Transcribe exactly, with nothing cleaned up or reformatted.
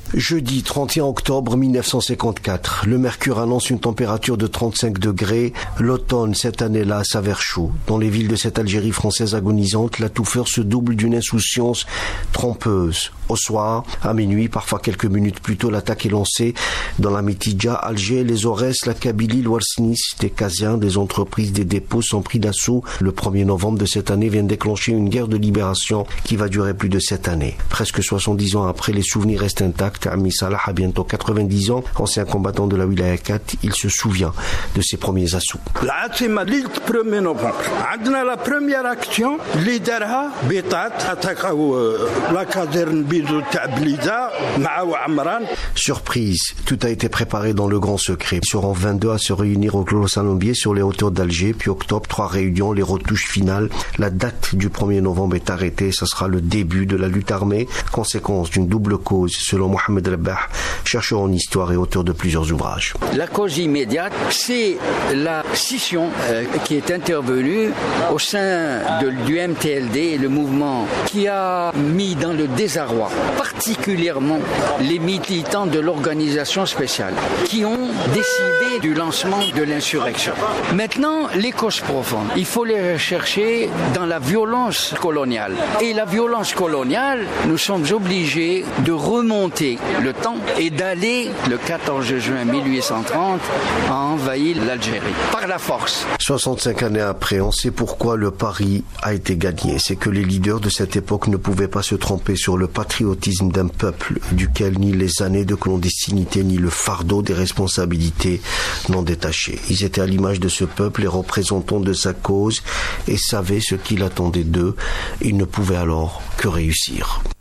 Jeudi trente et un octobre mille neuf cent cinquante-quatre, le mercure annonce une température de trente-cinq degrés. L'automne, cette année-là, s'avère chaud. Dans les villes de cette Algérie française agonisante, la touffeur se double d'une insouciance trompeuse. Au soir, à minuit, parfois quelques minutes plus tôt, l'attaque est lancée dans la Mitidja, Alger, les Aurès, la Kabylie, l'Ouarsinis, des Casiens, des entreprises, des dépôts sont pris d'assaut. Le premier novembre de cette année vient déclencher une guerre de libération qui va durer plus de sept années. Presque soixante-dix ans après, les souvenirs restent intacts. Ami Salah a bientôt quatre-vingt-dix ans, ancien combattant de la Wilaya quatre, il se souvient de ses premiers assauts. Le premier novembre, la première action, leaderha Bitat, la caserne Bidou Tablida, Ma'ou Amran. Surprise, tout a été préparé dans le grand secret. Ils seront vingt-deux à se réunir au Clos Salombier sur les hauteurs d'Alger, puis octobre, trois réunions, les retouches finales. La date du premier novembre est arrêtée, ce sera le début de la lutte armée, conséquence d'une double cause, selon Mohamed Rabah, chercheur en histoire et auteur de plusieurs ouvrages. La cause immédiate, c'est la scission euh, qui est intervenue au sein de, du M T L D, le mouvement qui a mis dans le désarroi particulièrement les militants de l'organisation spéciale qui ont décidé du lancement de l'insurrection. Maintenant, les causes profondes, il faut les rechercher dans la violence coloniale. Et la violence coloniale, nous sommes obligés de remonter le temps et d'aller, le quatorze juin mille huit cent trente, à envahir l'Algérie par la force. soixante-cinq années après, on sait pourquoi le pari a été gagné. C'est que les leaders de cette époque ne pouvaient pas se tromper sur le patriotisme d'un peuple duquel ni les années de clandestinité ni le fardeau des responsabilités n'ont détaché. Ils étaient à l'image de ce peuple, les représentants de sa cause, et savaient ce qu'il attendait d'eux. Ils ne pouvaient alors que réussir.